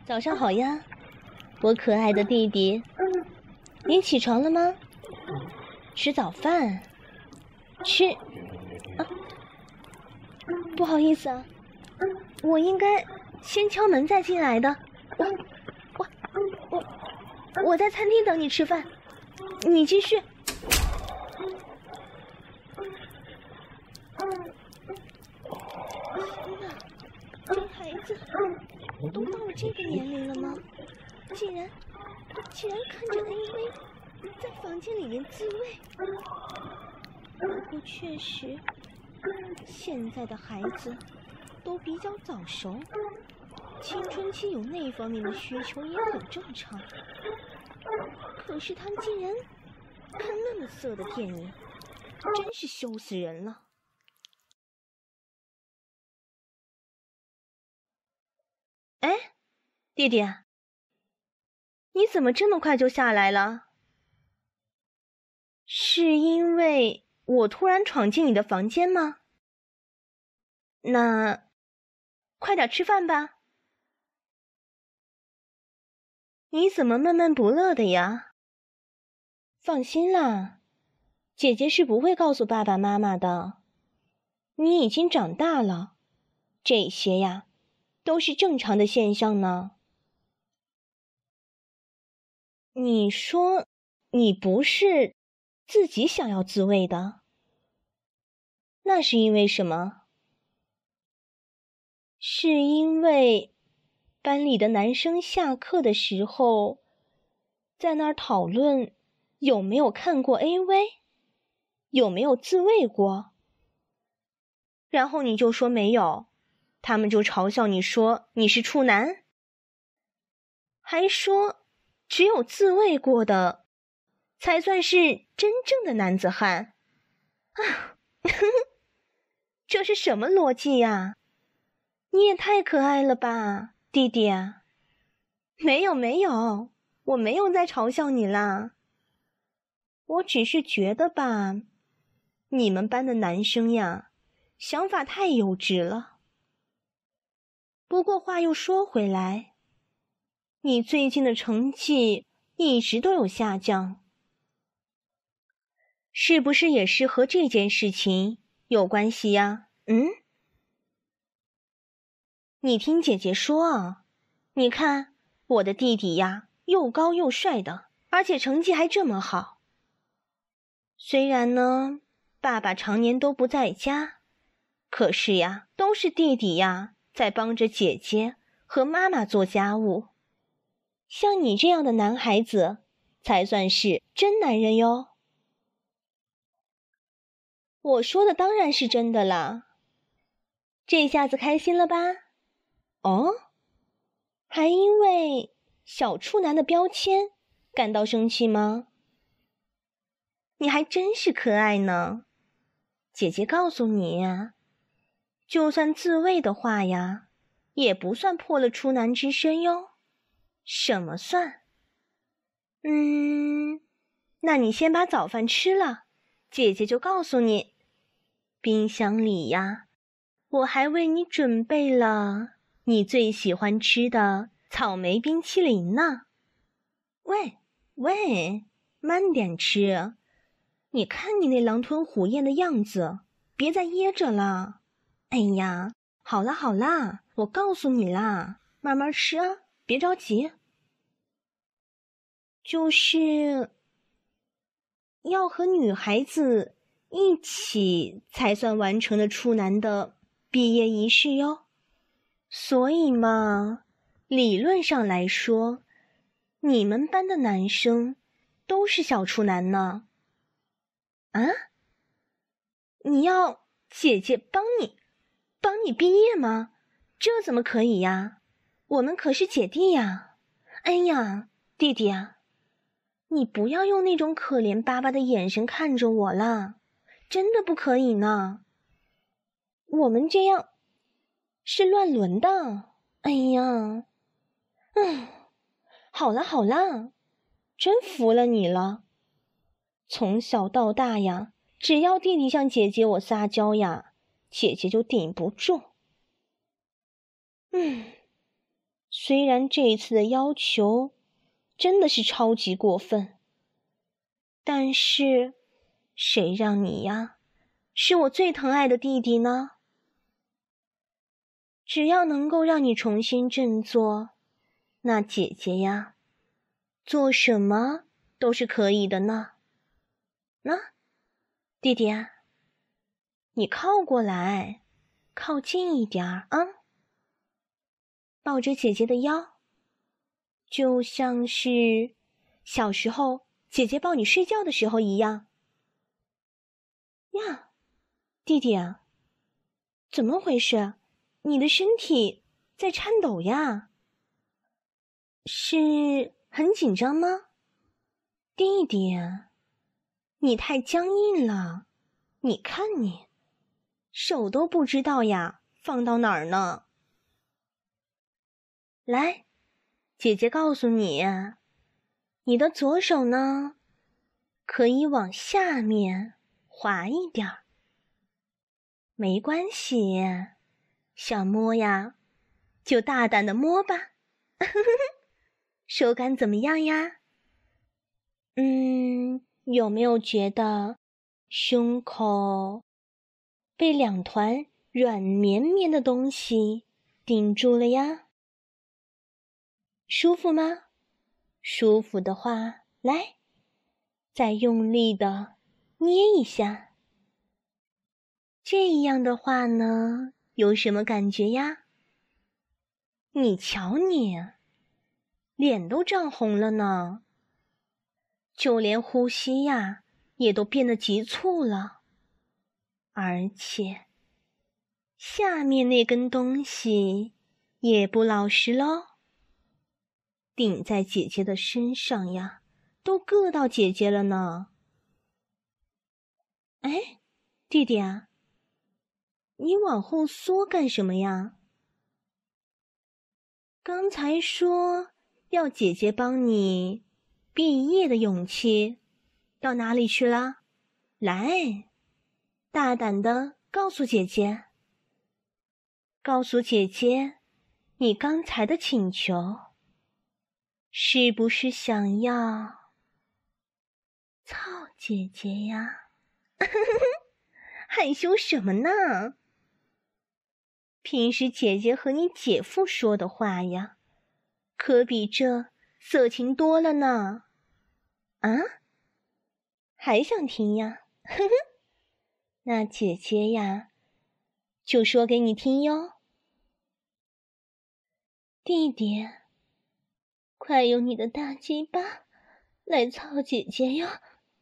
早上好呀，我可爱的弟弟，你起床了吗？吃早饭？吃啊？不好意思啊，我应该先敲门再进来的。我在餐厅等你吃饭，你继续。天哪，这孩子都到了这个年龄了吗？竟然看着 AV 在房间里面自慰。不过确实，现在的孩子都比较早熟，青春期有那方面的需求也很正常。可是他们竟然看那么色的电影，真是羞死人了。哎，弟弟，你怎么这么快就下来了？是因为我突然闯进你的房间吗？那快点吃饭吧。你怎么闷闷不乐的呀？放心啦，姐姐是不会告诉爸爸妈妈的。你已经长大了，这些呀，都是正常的现象呢。你说你不是自己想要自慰的，那是因为什么？是因为班里的男生下课的时候在那儿讨论有没有看过 AV， 有没有自慰过，然后你就说没有，他们就嘲笑你说你是处男，还说只有自慰过的才算是真正的男子汉啊！这是什么逻辑呀？你也太可爱了吧，弟弟啊！没有，我没有在嘲笑你啦。我只是觉得吧，你们班的男生呀，想法太幼稚了。不过话又说回来，你最近的成绩一直都有下降，是不是也是和这件事情有关系呀？你听姐姐说啊，你看我的弟弟呀，又高又帅的，而且成绩还这么好。虽然呢，爸爸常年都不在家，可是呀，都是弟弟呀在帮着姐姐和妈妈做家务。像你这样的男孩子，才算是真男人哟。我说的当然是真的啦。这下子开心了吧？哦，还因为小处男的标签感到生气吗？你还真是可爱呢。姐姐告诉你呀，就算自慰的话呀，也不算破了处男之身哟。什么算？那你先把早饭吃了，姐姐就告诉你，冰箱里呀，我还为你准备了你最喜欢吃的草莓冰淇淋呢。喂，慢点吃，你看你那狼吞虎咽的样子，别再噎着了。哎呀，好啦，我告诉你啦，慢慢吃啊，别着急。就是要和女孩子一起才算完成了处男的毕业仪式哟。所以嘛，理论上来说，你们班的男生都是小处男呢。啊？你要姐姐帮你毕业吗？这怎么可以呀？我们可是姐弟呀。哎呀，弟弟啊，你不要用那种可怜巴巴的眼神看着我啦，真的不可以呢。我们这样是乱伦的。哎呀，好啦，真服了你了。从小到大呀，只要弟弟向姐姐我撒娇呀，姐姐就顶不住。 虽然这一次的要求真的是超级过分，但是谁让你呀是我最疼爱的弟弟呢？只要能够让你重新振作，那姐姐呀，做什么都是可以的呢。弟弟啊，你靠过来，靠近一点儿啊，抱着姐姐的腰，就像是小时候姐姐抱你睡觉的时候一样。呀，弟弟啊，怎么回事？你的身体在颤抖呀？是很紧张吗？弟弟，你太僵硬了，你看你，手都不知道呀，放到哪儿呢？来，姐姐告诉你，你的左手呢，可以往下面滑一点儿。没关系，想摸呀，就大胆的摸吧。手感怎么样呀？有没有觉得胸口被两团软绵绵的东西顶住了呀？舒服吗？舒服的话，来，再用力的捏一下。这样的话呢，有什么感觉呀？你瞧你，脸都涨红了呢，就连呼吸呀，也都变得急促了。而且，下面那根东西也不老实喽，顶在姐姐的身上呀，都硌到姐姐了呢。哎，弟弟啊，你往后缩干什么呀？刚才说要姐姐帮你毕业的勇气到哪里去了？来，大胆的告诉姐姐，你刚才的请求是不是想要操姐姐呀？害羞什么呢？平时姐姐和你姐夫说的话呀，可比这色情多了呢。啊？还想听呀？呵呵，那姐姐呀，就说给你听哟。弟弟，快用你的大鸡巴来操姐姐哟！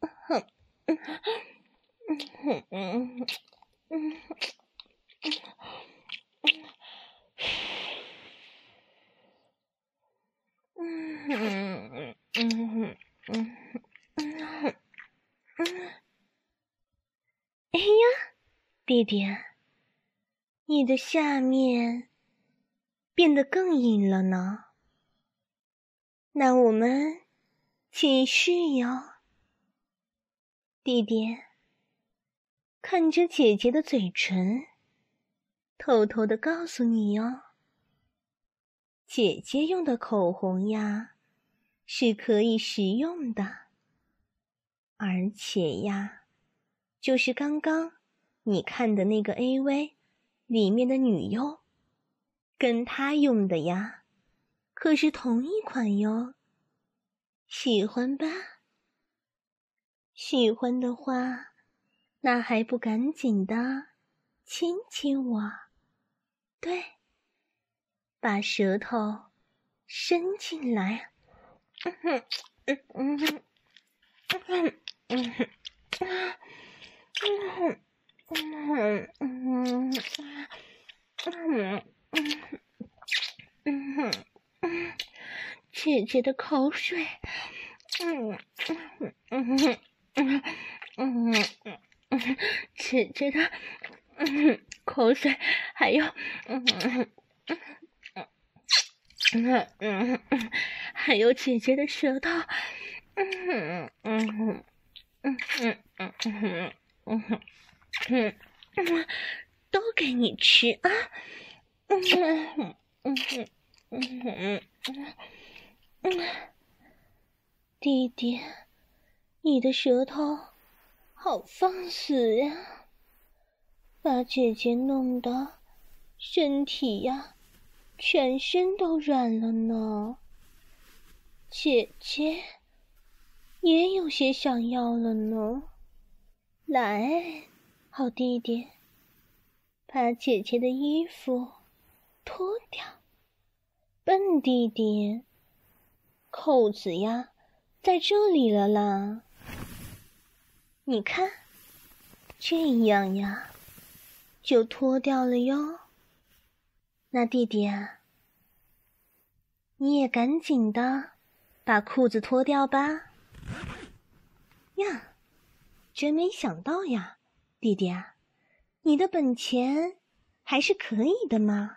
哎呀，弟弟，你的下面变得更硬了呢。那我们继续哟。弟弟，看着姐姐的嘴唇，偷偷地告诉你哟，姐姐用的口红呀，是可以食用的，而且呀，就是刚刚你看的那个 AV 里面的女优，跟她用的呀，可是同一款哟。喜欢吧？喜欢的话，那还不赶紧的亲亲我？对，把舌头伸进来。姐姐的口水，姐姐的口水，还有还有姐姐的舌头，都给你吃啊！ 弟弟，你的舌头好放肆呀，把姐姐弄得身体呀，全身都软了呢。姐姐也有些想要了呢。来，好弟弟，把姐姐的衣服脱掉。笨弟弟，扣子呀，在这里了啦。你看，这样呀，就脱掉了哟。那弟弟啊，你也赶紧的把裤子脱掉吧。呀，真没想到呀，弟弟啊，你的本钱还是可以的嘛。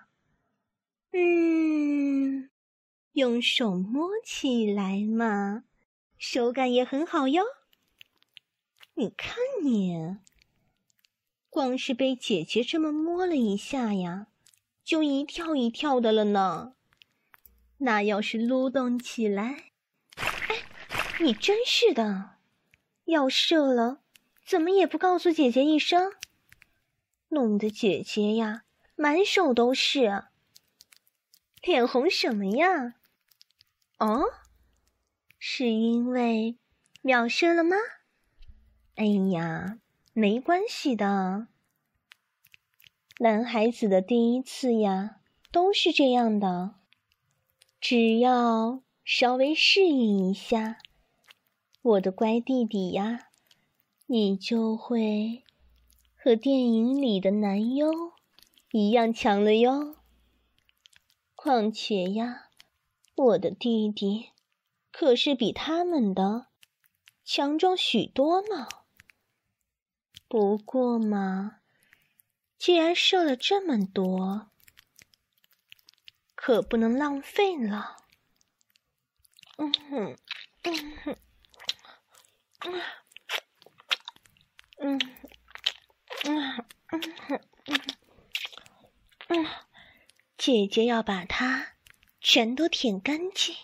用手摸起来嘛，手感也很好哟。你看你，光是被姐姐这么摸了一下呀，就一跳一跳的了呢。那要是撸动起来，哎，你真是的，要射了，怎么也不告诉姐姐一声，弄得姐姐呀，满手都是。脸红什么呀？哦，是因为秒射了吗？哎呀，没关系的。男孩子的第一次呀，都是这样的。只要稍微适应一下，我的乖弟弟呀，你就会和电影里的男优一样强了哟。况且呀，我的弟弟可是比他们的强壮许多呢。不过嘛，既然射了这么多，可不能浪费了。姐姐要把它全都舔干净。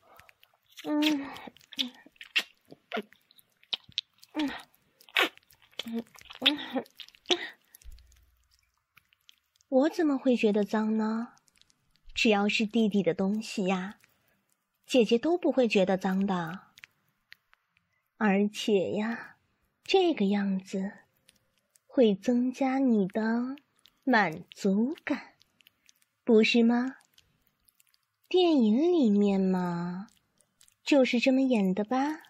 我怎么会觉得脏呢？只要是弟弟的东西呀，姐姐都不会觉得脏的。而且呀，这个样子会增加你的满足感，不是吗？电影里面嘛，就是这么演的吧？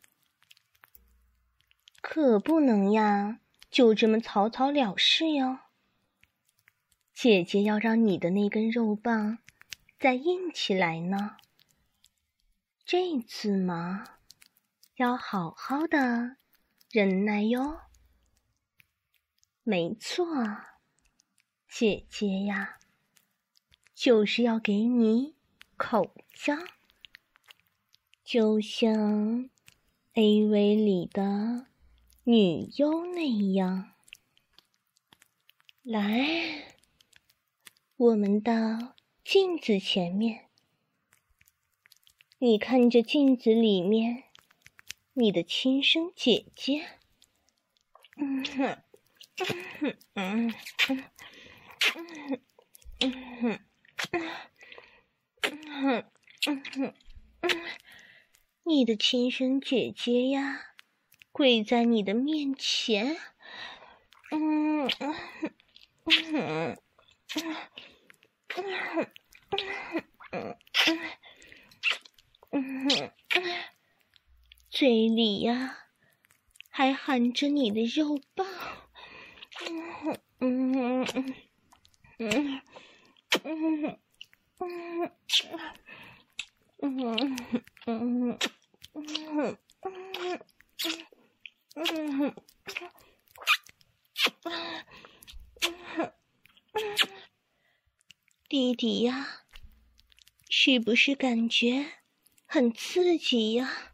可不能呀，就这么草草了事哟。姐姐要让你的那根肉棒再硬起来呢。这次嘛，要好好的忍耐哟。没错，姐姐呀，就是要给你口交，就像 AV 里的女优那样。来，我们到镜子前面，你看着镜子里面你的亲生姐姐。你的亲生姐姐呀，跪在你的面前。嘴里呀，还含着你的肉棒。弟弟呀，是不是感觉很刺激呀？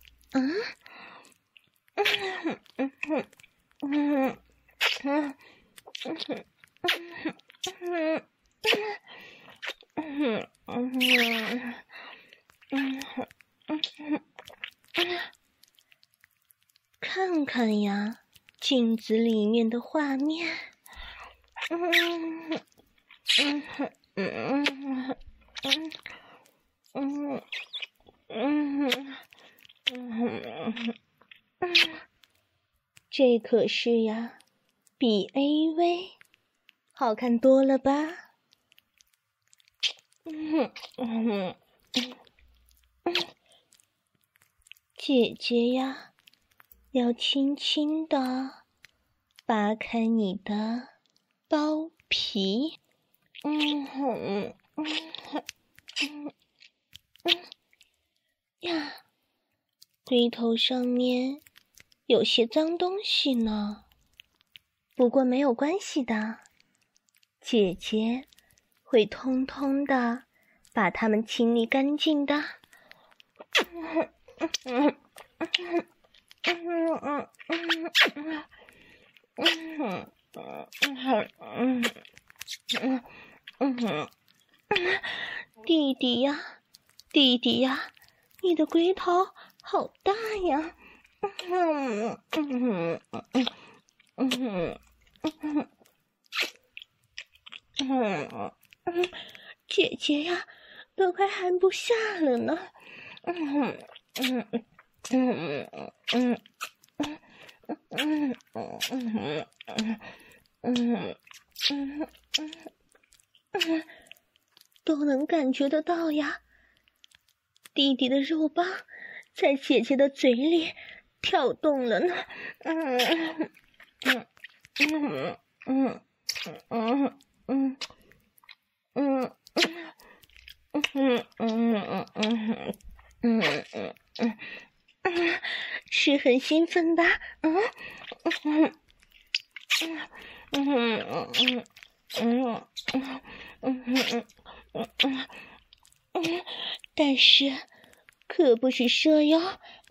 看看呀，镜子里面的画面。这可是呀，比 AV 好看多了吧？姐姐呀，要轻轻地扒开你的包皮。呀，龟头上面有些脏东西呢，不过没有关系的，姐姐会通通的把它们清理干净的。弟弟呀，弟弟呀，你的龟头好大呀！姐姐呀，都快含不下了呢。都能感觉得到呀，弟弟的肉棒在姐姐的嘴里跳动了呢。是很兴奋吧？但是可不许射哟。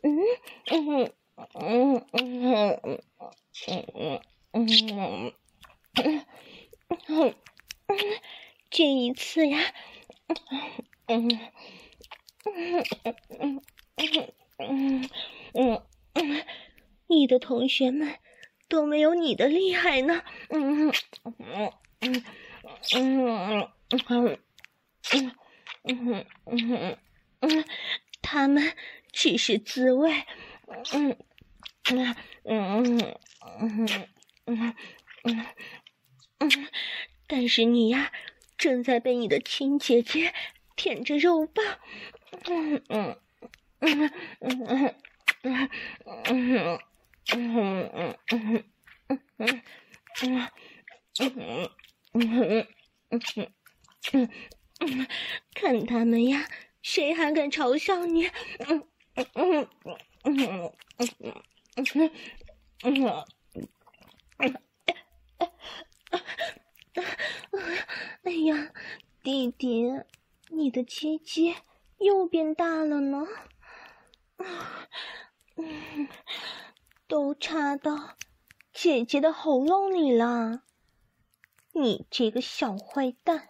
这一次呀，你的同学们都没有你的厉害呢。他们只是滋味。但是你呀，正在被你的亲姐姐舔着肉棒。看他们呀，谁还敢嘲笑你？哎呀，弟弟，你的鸡鸡又变大了呢。都插到姐姐的喉咙里了。你这个小坏蛋。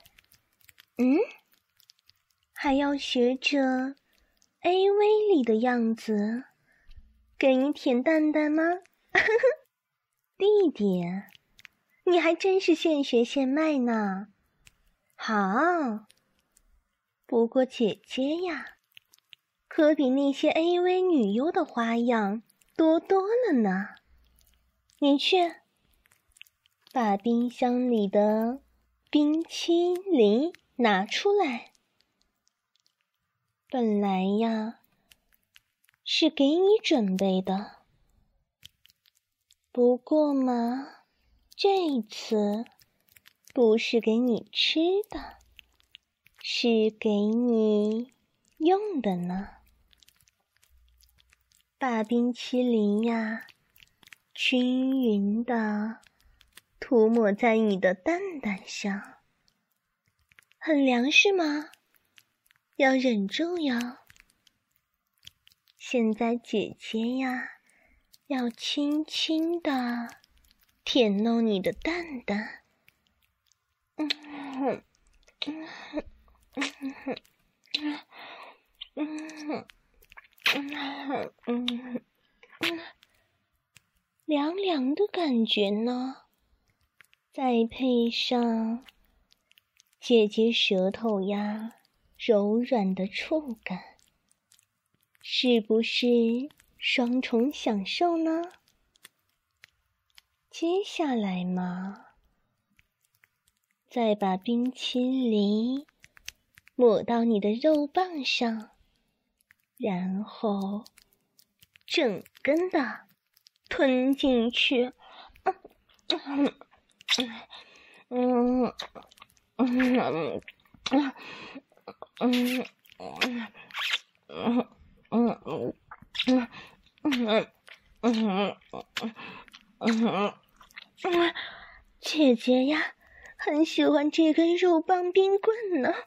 还要学着 AV 里的样子给你舔蛋蛋吗？弟弟，你还真是现学现卖呢。好，不过姐姐呀，可比那些 AV 女优的花样多多了呢。你去把冰箱里的冰淇淋拿出来。本来呀，是给你准备的，不过嘛，这一次不是给你吃的，是给你用的呢。把冰淇淋呀，均匀地涂抹在你的蛋蛋上。很凉是吗？要忍住哟。现在姐姐呀，要轻轻地舔弄你的蛋蛋。 凉凉的感觉呢，再配上姐姐舌头呀柔软的触感，是不是双重享受呢？接下来嘛，再把冰淇淋抹到你的肉棒上，然后整根的吞进去。姐姐呀，很喜欢这根肉棒冰棍呢。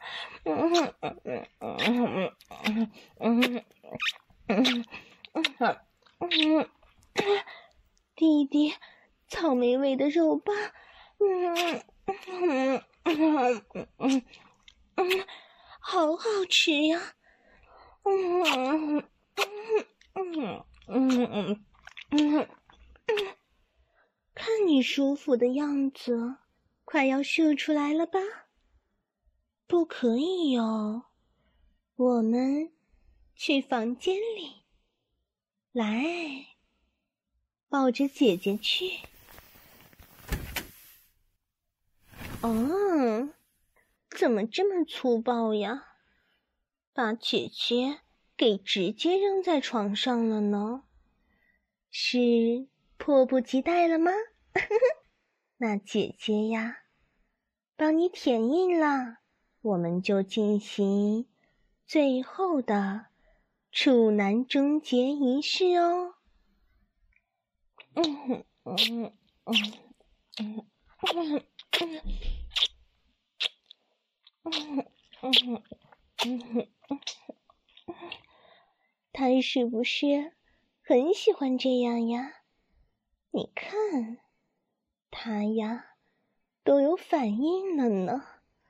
弟弟，草莓味的肉棒，好好吃呀！看你舒服的样子，快要射出来了吧？不可以哟，我们去房间里。来，抱着姐姐去。哦，怎么这么粗暴呀？把姐姐给直接扔在床上了呢？是迫不及待了吗？那姐姐呀，帮你填印了，我们就进行最后的处男终结仪式哦。他是不是很喜欢这样呀？你看，他呀都有反应了呢。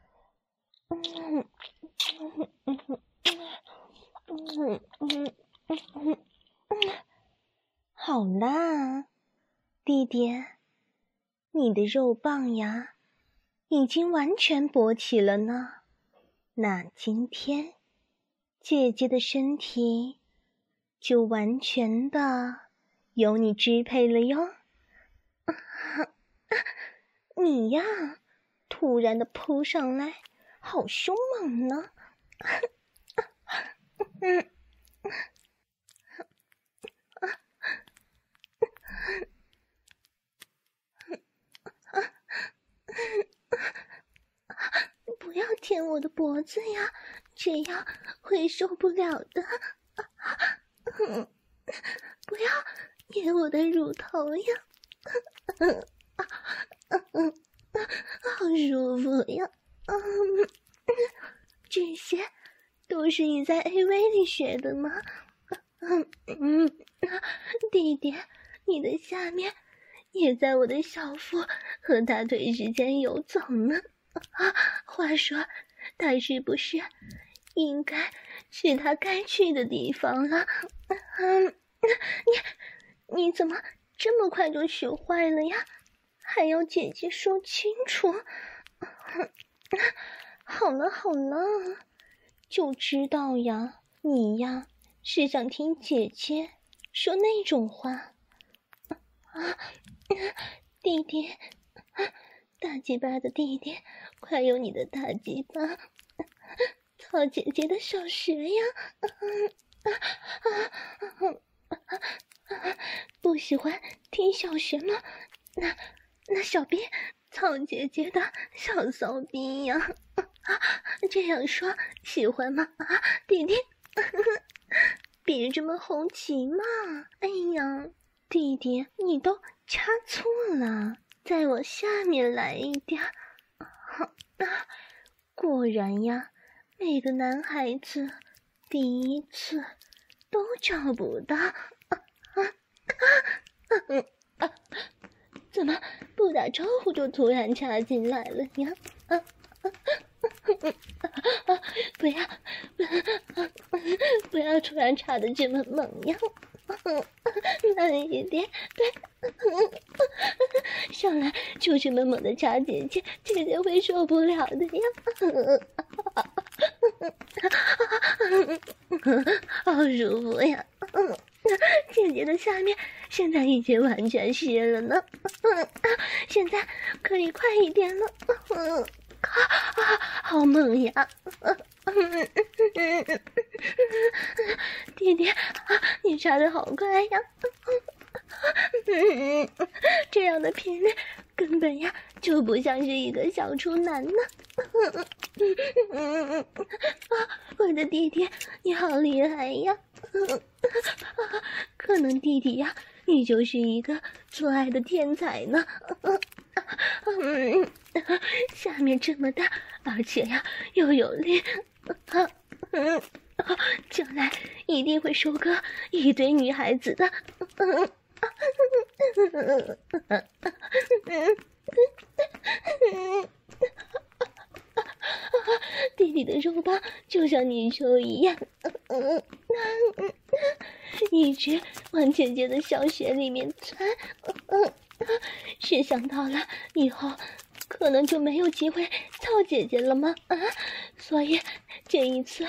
好啦，弟弟，你的肉棒呀已经完全勃起了呢。那今天姐姐的身体就完全的由你支配了哟。你呀，突然的扑上来，好凶猛呢。不要舔我的脖子呀，这样会受不了的。不要舔我的乳头呀，好舒服呀。这些都是你在 AV 里学的吗？弟弟，你的下面也在我的小腹和大腿之间游走呢。话说，他是不是应该去他该去的地方了？你怎么这么快就学坏了呀？还要姐姐说清楚。好了好了，就知道呀，你呀是想听姐姐说那种话。弟弟，大鸡巴的弟弟，快用你的大鸡巴操姐姐的小穴呀！不喜欢听小穴吗？那小兵操姐姐的小骚逼呀！这样说喜欢吗？弟弟，别这么红旗嘛！哎呀，弟弟，你都插错了，在我下面来一点。果然呀，每个男孩子第一次都找不到。怎么不打招呼就突然插进来了呀？ 不要，不要突然插的这么猛呀！慢一点，对，上来就这么猛的插姐姐，姐姐会受不了的呀！好舒服呀！姐姐的下面现在已经完全湿了呢，现在可以快一点了，好猛呀！弟弟，你插的好快呀！这样的频率根本呀就不像是一个小处男呢。我的弟弟，你好厉害呀！可能弟弟呀，你就是一个做爱的天才呢。下面这么大，而且呀又有力，将来一定会收割一堆女孩子的。弟弟的肉棒就像泥鳅一样，一直往姐姐的小穴里面钻。是想到了以后可能就没有机会操姐姐了吗？所以这一次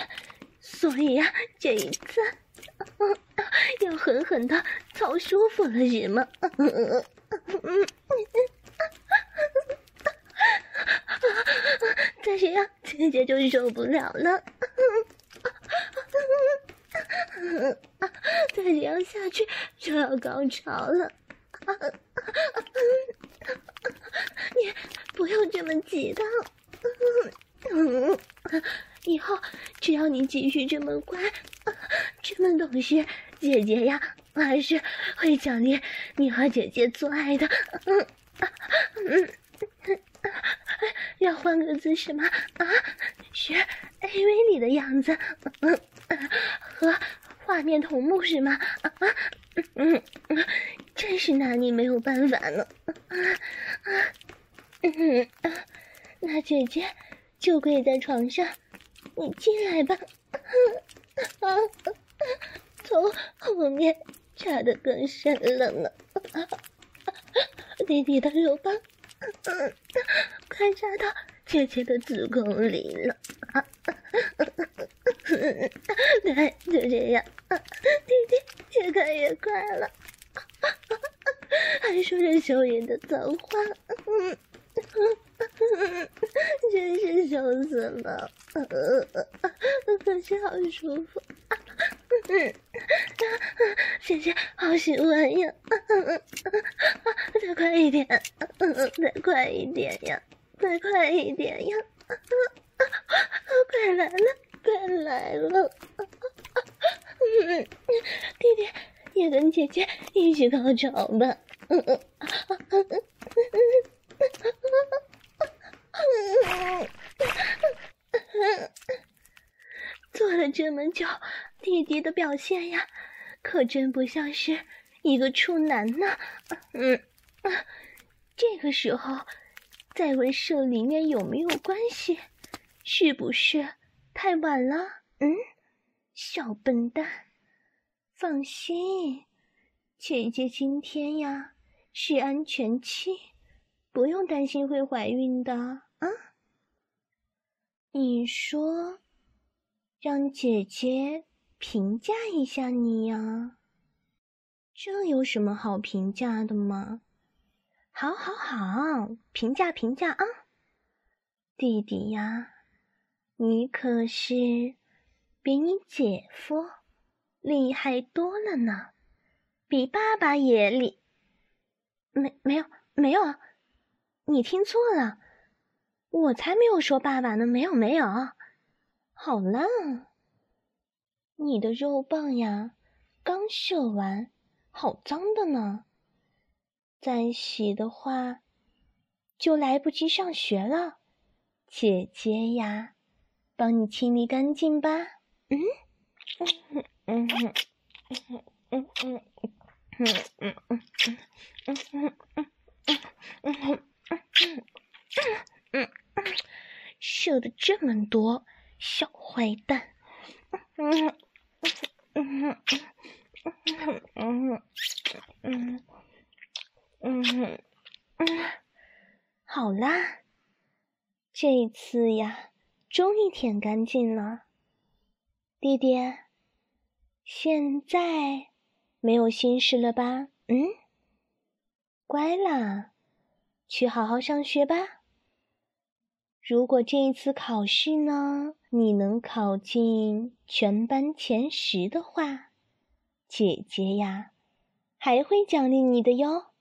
要狠狠的操舒服了是吗？再这样姐姐就受不了了。再这样下去就要高潮了。你不用这么急的。以后只要你继续这么乖，这么懂事，姐姐呀还是会奖励你和姐姐做爱的。要换个姿势吗？学 AV 里的样子，和画面同步是吗？真是拿你没有办法呢。那姐姐就跪在床上，你进来吧。从后面插得更深了呢。弟弟的肉棒快插到姐姐的子宫里了。对，就这样。弟弟越看越快了，还说着羞人的脏话。真是羞死了。可是好舒服。姐姐好喜欢呀。再快一点，再快一点呀，再快一点呀。快来了，快来了。弟弟也跟姐姐一起高潮吧。做了这么久，弟弟的表现呀，可真不像是一个处男呢。这个时候再问射里面有没有关系，是不是太晚了？小笨蛋，放心，姐姐今天呀是安全期，不用担心会怀孕的啊。你说让姐姐评价一下你呀？这有什么好评价的吗？好，评价啊！弟弟呀，你可是比你姐夫厉害多了呢，比爸爸也厉……没有啊，你听错了，我才没有说爸爸呢，没有。好啦，你的肉棒呀，刚射完，好脏的呢，再洗的话就来不及上学了。姐姐呀，帮你清理干净吧。 射的这么多，小坏蛋。好啦，这一次呀，终于舔干净了。弟弟，现在没有心事了吧？乖啦，去好好上学吧。如果这一次考试呢，你能考进全班前10的话，姐姐呀，还会奖励你的哟。